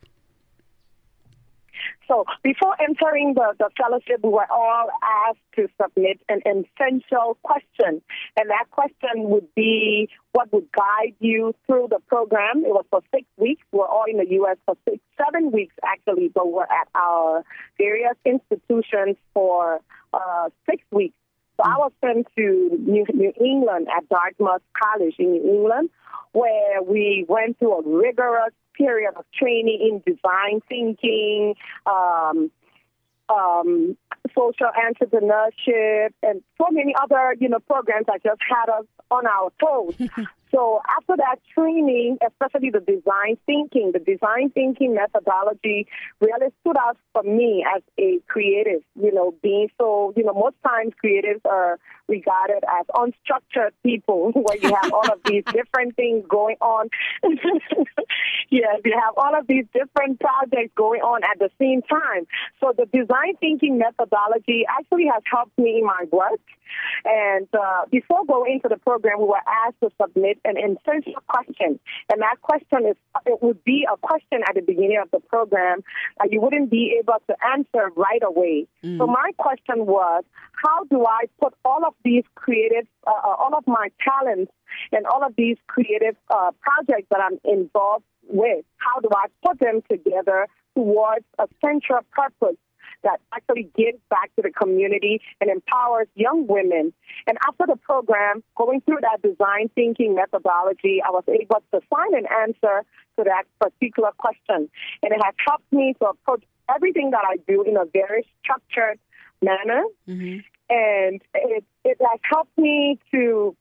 So before entering the, the fellowship, we were all asked to submit an essential question. And that question would be what would guide you through the program. It was for six weeks. We're all in the U S for six, seven weeks, actually, but we're at our various institutions for uh, six weeks. So I was sent to New, New England at Dartmouth College in New England, where we went through a rigorous period of training in design thinking, um, um, social entrepreneurship, and so many other, you know, programs that just had us on our toes. So after that training, especially the design thinking, the design thinking methodology really stood out for me as a creative, you know, being so, you know, most times creatives are regarded as unstructured people where you have all of these different things going on. Yes, you have all of these different projects going on at the same time. So the design thinking methodology actually has helped me in my work. And uh, before going into the program, we were asked to submit an essential question. And that question is, it would be a question at the beginning of the program that you wouldn't be able to answer right away. Mm. So my question was, how do I put all of these creative, uh, all of my talents and all of these creative uh, projects that I'm involved with, how do I put them together towards a central purpose that actually gives back to the community and empowers young women? And after the program, going through that design thinking methodology, I was able to find an answer to that particular question. And it has helped me to approach everything that I do in a very structured manner. Mm-hmm. And it, it has helped me to,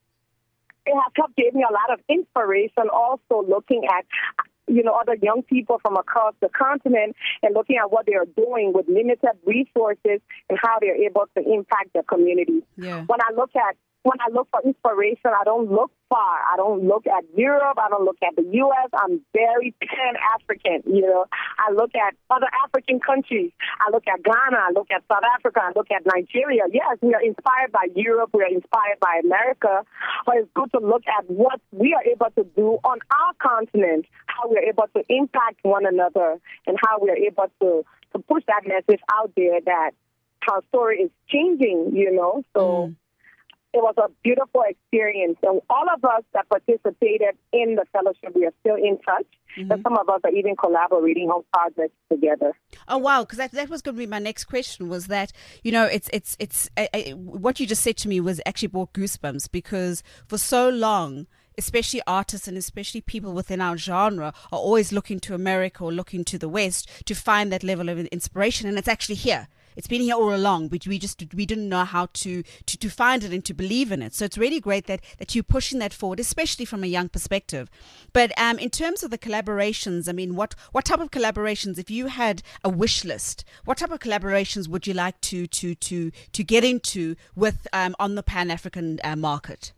it has helped give me a lot of inspiration also looking at, you know, other young people from across the continent and looking at what they are doing with limited resources and how they're able to impact their community. Yeah. When I look at When I look for inspiration, I don't look far. I don't look at Europe. I don't look at the U S. I'm very pan-African, you know. I look at other African countries. I look at Ghana. I look at South Africa. I look at Nigeria. Yes, we are inspired by Europe. We are inspired by America. But it's good to look at what we are able to do on our continent, how we are able to impact one another, and how we are able to, to push that message out there that our story is changing, you know. So... Mm. It was a beautiful experience. And all of us that participated in the fellowship, we are still in touch. Mm-hmm. And some of us are even collaborating on projects together. Oh, wow. Because that, that was going to be my next question, was that, you know, it's, it's, it's, I, I, what you just said to me was actually brought goosebumps, because for so long, especially artists and especially people within our genre are always looking to America or looking to the West to find that level of inspiration. And it's actually here. It's been here all along, but we just we didn't know how to, to, to find it and to believe in it. So it's really great that, that you're pushing that forward, especially from a young perspective. But um, in terms of the collaborations, I mean, what, what type of collaborations, if you had a wish list, what type of collaborations would you like to to to, to get into with um, on the Pan-African uh, market?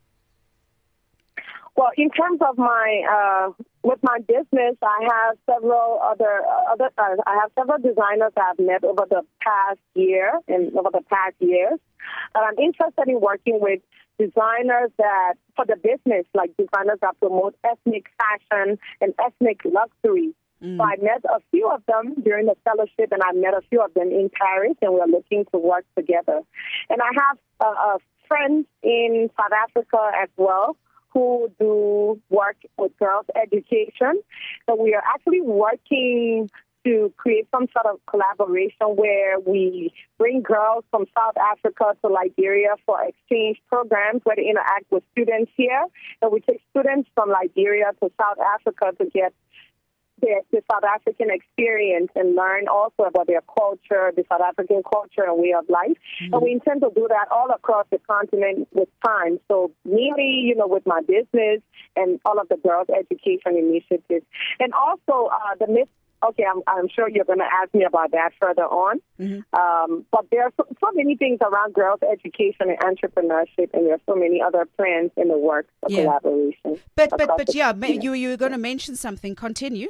Well, in terms of my uh, with my business, I have several other other uh, I have several designers that I've met over the past year and over the past years. And I'm interested in working with designers that for the business, like designers that promote ethnic fashion and ethnic luxury. Mm. So I met a few of them during the fellowship, and I met a few of them in Paris, and we're looking to work together. And I have uh, a friend in South Africa as well, who do work with girls' education. So we are actually working to create some sort of collaboration where we bring girls from South Africa to Liberia for exchange programs where they interact with students here. And we take students from Liberia to South Africa to get the, the South African experience and learn also about their culture, the South African culture and way of life. Mm-hmm. And we intend to do that all across the continent with time. So mainly, you know, with my business and all of the girls' education initiatives. And also uh, the myth, okay, I'm, I'm sure you're going to ask me about that further on. Mm-hmm. Um, but there are so, so many things around girls' education and entrepreneurship, and there are so many other plans in the works of yeah. collaboration. But, but, but yeah, you, you were going to mention something. Continue.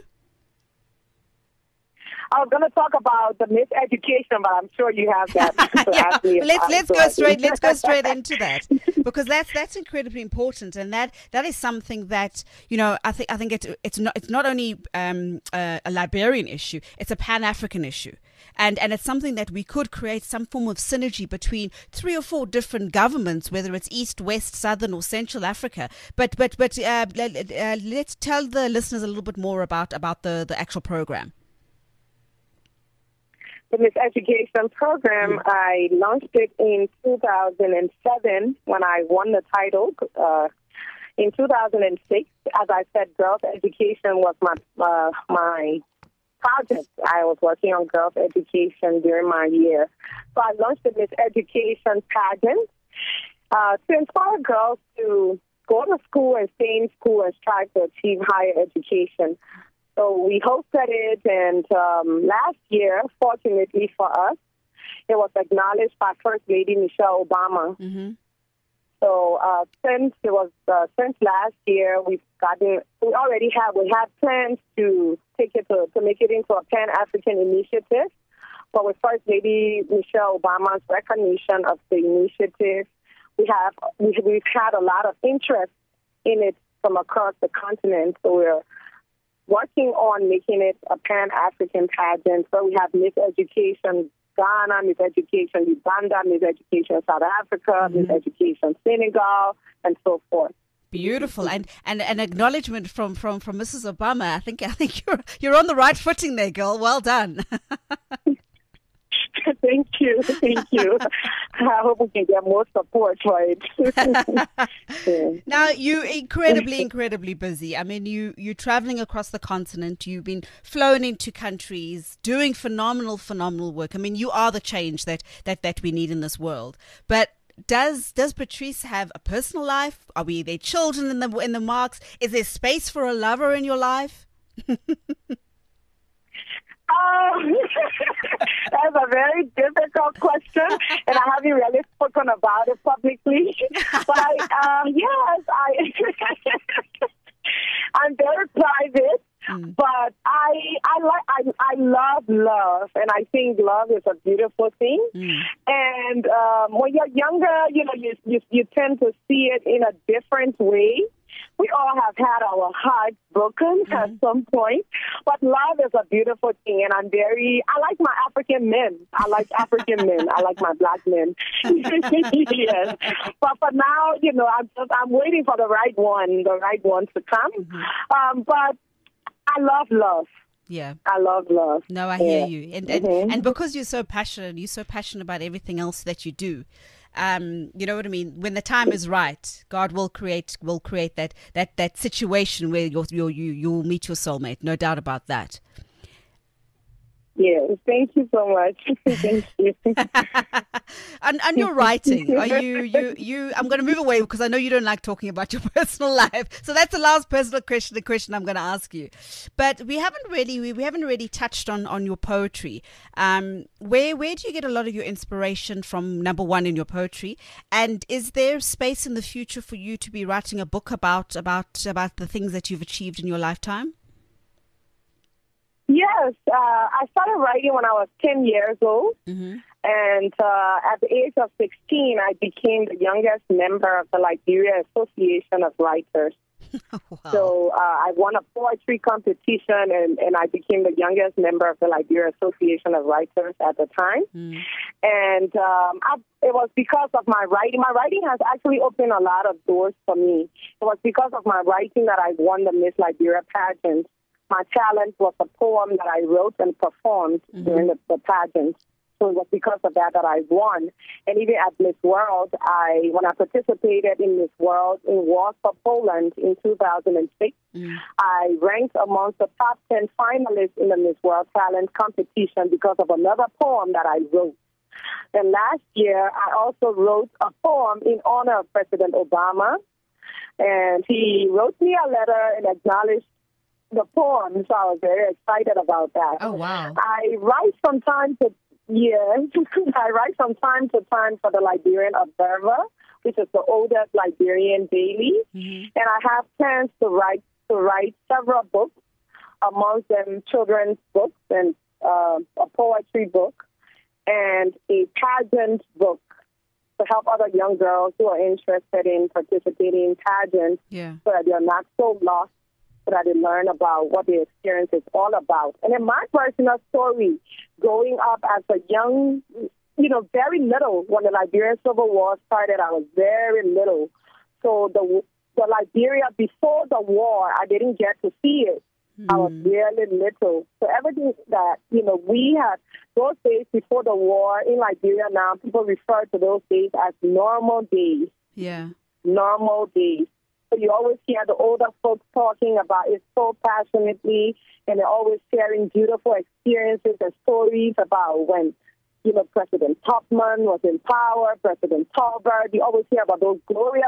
I was going to talk about the miseducation, but I'm sure you have that to yeah, ask me let's about. let's go straight. Let's go straight into that, because that's that's incredibly important, and that that is something that, you know, I think I think it's it's not it's not only um, a, a Liberian issue; it's a Pan-African issue. And and it's something that we could create some form of synergy between three or four different governments, whether it's East, West, Southern, or Central Africa. But but but uh, uh, let's tell the listeners a little bit more about about the, the actual program. The Miseducation program, mm-hmm. I launched it in two thousand seven when I won the title. Uh, in two thousand six, as I said, girls' education was my uh, my project. I was working on girls' education during my year. So I launched the Miseducation pageant uh, to inspire girls to go to school and stay in school and strive to achieve higher education. So we hosted it, and um, last year, fortunately for us, it was acknowledged by First Lady Michelle Obama. Mm-hmm. So uh, since it was uh, since last year, we've gotten we already have we had plans to take it to, to make it into a Pan African initiative. But with First Lady Michelle Obama's recognition of the initiative, we have we, we've had a lot of interest in it from across the continent. So we're working on making it a Pan African pageant. So we have Miss Education Ghana, Miss Education Uganda, Miss Education South Africa, mm-hmm. Miss Education Senegal, and so forth. Beautiful, and and an acknowledgement from, from, from Missus Obama. I think I think you're you're on the right footing there, girl. Well done. Thank you, thank you. I hope we can get more support for it. Yeah. Now, you're incredibly, incredibly busy. I mean, you, you're traveling across the continent. You've been flown into countries, doing phenomenal, phenomenal work. I mean, you are the change that, that, that we need in this world. But does does Patrice have a personal life? Are we their children in the in the marks? Is there space for a lover in your life? Um, that's a very difficult question, and I haven't really spoken about it publicly. But I, uh, yes, I, I'm very private. Mm. But I, I like, I, I love love, and I think love is a beautiful thing. Mm. And um, when you're younger, you know, you, you you tend to see it in a different way. We all have had our hearts broken mm-hmm. at some point, but love is a beautiful thing, and I'm very, I like my African men. I like African men. I like my black men. Yes. But for now, you know, I'm just, I'm waiting for the right one, the right one to come. Mm-hmm. Um, but I love love. Yeah. I love love. No, I yeah. hear you. And, and, mm-hmm. and because you're so passionate, you're so passionate about everything else that you do. Um, you know what I mean? When the time is right, God will create will create that that, that situation where you'll, you'll, you you'll meet your soulmate. No doubt about that. Yes, thank you so much. Thank you. and, and your writing, are you, you, you, I'm going to move away because I know you don't like talking about your personal life. So that's the last personal question, the question I'm going to ask you. But we haven't really, we, we haven't really touched on, on your poetry. Um, where, where do you get a lot of your inspiration from, number one, in your poetry? And is there space in the future for you to be writing a book about, about, about the things that you've achieved in your lifetime? Yes, uh, I started writing when I was ten years old, mm-hmm. and uh, at the age of sixteen, I became the youngest member of the Liberia Association of Writers. Wow. So uh, I won a poetry competition, and, and I became the youngest member of the Liberia Association of Writers at the time. Mm. And um, I, it was because of my writing. My writing has actually opened a lot of doors for me. It was because of my writing that I won the Miss Liberia pageant. My talent was a poem that I wrote and performed mm-hmm. during the, the pageant. So it was because of that that I won. And even at Miss World, I when I participated in Miss World in Warsaw, Poland in two thousand six, mm. I ranked amongst the top ten finalists in the Miss World Talent competition because of another poem that I wrote. Then last year, I also wrote a poem in honor of President Obama. And he wrote me a letter and acknowledged the poem, so I was very excited about that. Oh, wow. I write from time to yeah, I write from time to time for the Liberian Observer, which is the oldest Liberian daily, mm-hmm. and I have plans to write to write several books, amongst them children's books and uh, a poetry book and a pageant book to help other young girls who are interested in participating in pageants, yeah. so that they're not so lost, so that they learn about what the experience is all about. And in my personal story, growing up as a young, you know, very little, when the Liberian Civil War started, I was very little. So the the Liberia before the war, I didn't get to see it. Mm. I was really little. So everything that, you know, we had, those days before the war in Liberia now, people refer to those days as normal days. Yeah. Normal days. So you always hear the older folks talking about it so passionately, and they're always sharing beautiful experiences and stories about when, you know, President Tubman was in power, President Tolbert. You always hear about those glorious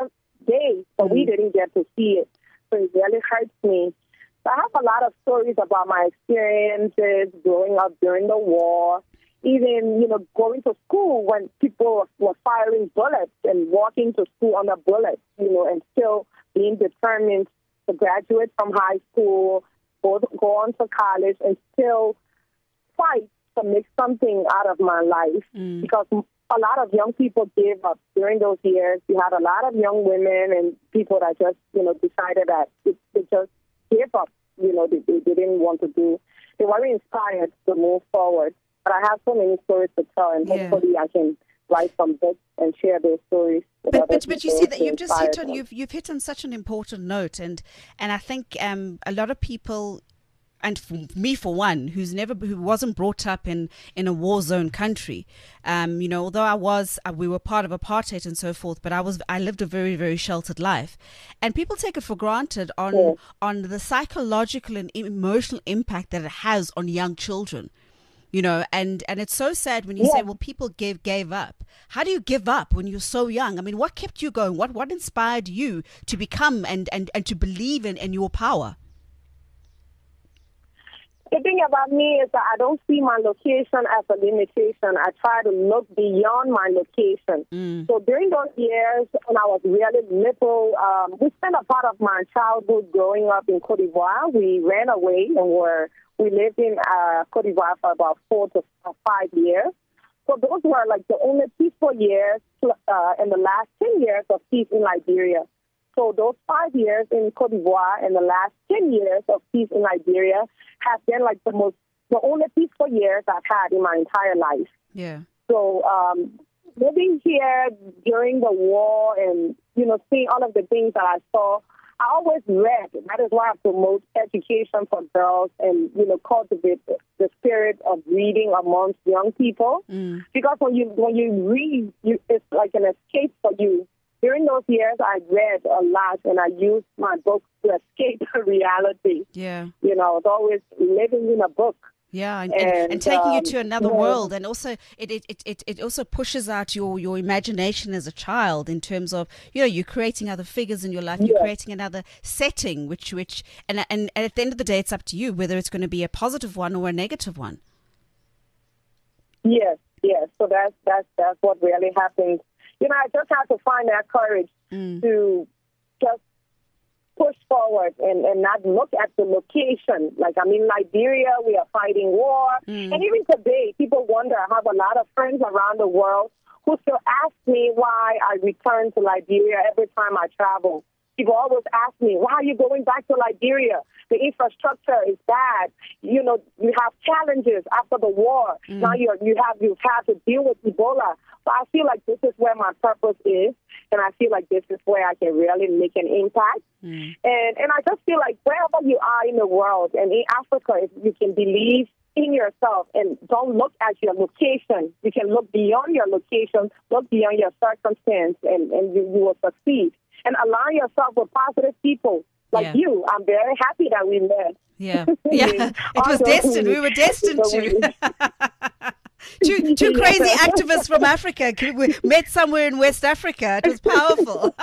day, but we didn't get to see it. So it really hurts me. So I have a lot of stories about my experiences growing up during the war, even, you know, going to school when people were firing bullets and walking to school under bullets, you know, and still being determined to graduate from high school, go, go on to college, and still fight to make something out of my life. Mm. Because a lot of young people gave up during those years. You had a lot of young women and people that just, you know, decided that they, they just gave up. You know, they, they, they didn't want to do. They weren't inspired to move forward. But I have so many stories to tell, and yeah. hopefully I can write some books and share those stories. But but, but you see that you've just hit on you've you've hit on such an important note, and and I think um, a lot of people, and for me for one, who's never who wasn't brought up in, in a war zone country, um, you know, although I was uh, we were part of apartheid and so forth, but I was I lived a very very sheltered life, and people take it for granted on yeah. on the psychological and emotional impact that it has on young children. You know, and, and it's so sad when you yeah. say, well, people gave gave up. How do you give up when you're so young? I mean, what kept you going? What what inspired you to become and, and, and to believe in, in your power? The thing about me is that I don't see my location as a limitation. I try to look beyond my location. Mm. So during those years when I was really little, um, we spent a part of my childhood growing up in Cote d'Ivoire. We ran away and were... We lived in uh, Cote d'Ivoire for about four to five years. So those were like the only peaceful years uh, in the last ten years of peace in Liberia. So those five years in Cote d'Ivoire and the last ten years of peace in Liberia have been like the most, the only peaceful years I've had in my entire life. Yeah. So um, living here during the war and, you know, seeing all of the things that I saw, I always read. That is why I promote education for girls and, you know, cultivate the spirit of reading amongst young people. Mm. Because when you when you read, you, it's like an escape for you. During those years, I read a lot, and I used my books to escape reality. Yeah. You know, I was always living in a book. Yeah, and, and, and, and taking um, you to another yeah. world, and also it, it, it, it also pushes out your, your imagination as a child in terms of, you know, you're creating other figures in your life, you're yeah. creating another setting, which which and, and and at the end of the day, it's up to you whether it's going to be a positive one or a negative one. Yes, yes. So that's that's that's what really happens. You know, I just have to find that courage mm. to just push forward and, and not look at the location. Like, I'm in Liberia, we are fighting war. Mm. And even today, people wonder. I have a lot of friends around the world who still ask me why I return to Liberia every time I travel. People always ask me, why are you going back to Liberia? The infrastructure is bad. You know, you have challenges after the war. Mm. Now you're, you have, you've had to deal with Ebola. So I feel like this is where my purpose is, and I feel like this is where I can really make an impact. Mm. And and I just feel like wherever you are in the world, and in Africa, if you can believe in yourself and don't look at your location, you can look beyond your location, look beyond your circumstance, and, and you, you will succeed. And align yourself with positive people like yeah. you. I'm very happy that we met. Yeah, yeah. It was destined. We were destined to. two two crazy activists from Africa we met somewhere in West Africa. It was powerful.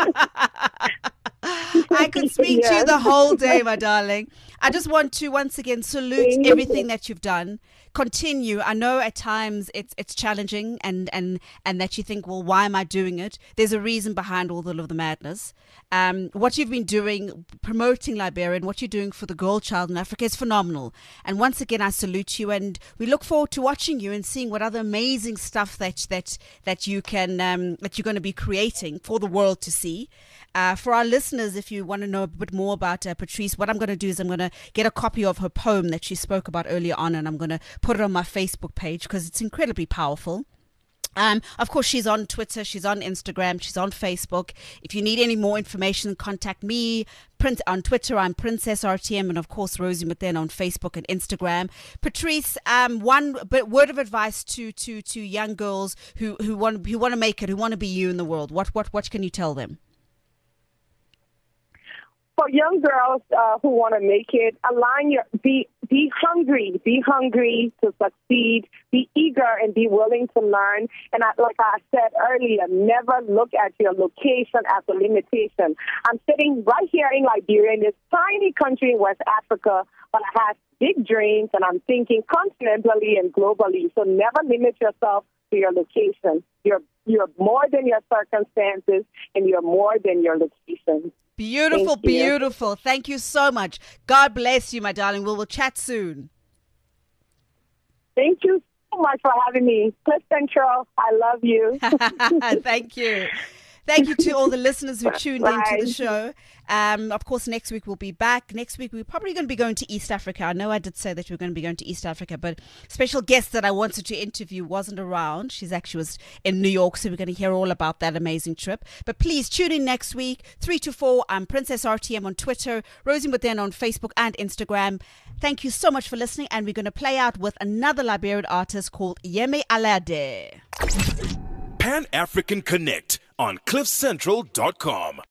I could speak yes. to you the whole day, my darling. I just want to once again salute everything that you've done. Continue. I know at times it's it's challenging and, and, and that you think, well, why am I doing it? There's a reason behind all of the madness. Um, what you've been doing, promoting Liberia, and what you're doing for the girl child in Africa is phenomenal. And once again, I salute you, and we look forward to watching you and seeing what other amazing stuff that that that you can um, that you're going to be creating for the world to see. Uh, for our listeners, if you want to know a bit more about uh, Patrice, what I'm going to do is I'm going to get a copy of her poem that she spoke about earlier on, and I'm going to put it on my Facebook page because it's incredibly powerful. Um, of course, she's on Twitter, she's on Instagram, she's on Facebook. If you need any more information, contact me. Print on Twitter, I'm Princess R T M, and of course Rosie Muthen on Facebook and Instagram. Patrice, um, one but word of advice to to to young girls who who want who want to make it, who want to be you in the world. What what what can you tell them? for young girls uh, who want to make it, align your be be hungry, be hungry to succeed, be eager, and be willing to learn. And I, like I said earlier, never look at your location as a limitation. I'm sitting right here in Liberia, in this tiny country in West Africa, but I have big dreams, and I'm thinking continentally and globally. So never limit yourself to your location. You're you're more than your circumstances, and you're more than your location. Beautiful, Thank you. beautiful. Thank you so much. God bless you, my darling. We will chat soon. Thank you so much for having me. Cliff Central, I love you. Thank you. Thank you to all the listeners who tuned Bye. into the show. Um, of course, next week we'll be back. Next week we're probably going to be going to East Africa. I know I did say that we were going to be going to East Africa, but special guest that I wanted to interview wasn't around. She's actually was in New York, so we're going to hear all about that amazing trip. But please tune in next week, three to four. I'm Princess R T M on Twitter, Rosie Mutena on Facebook and Instagram. Thank you so much for listening, and we're going to play out with another Liberian artist called Yemi Alade. Pan African Connect on cliff central dot com.